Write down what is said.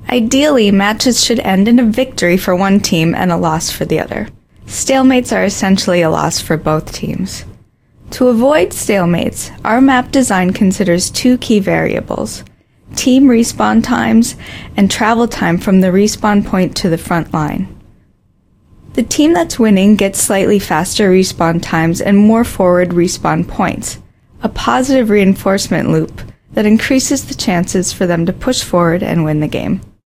Ideally, matches should end in a victory for one team and a loss for the other. Stalemates are essentially a loss for both teams. To avoid stalemates, our map design considers two key variables: team respawn times and travel time from the respawn point to the front line. The team that's winning gets slightly faster respawn times and more forward respawn points, a positive reinforcement loop that increases the chances for them to push forward and win the game.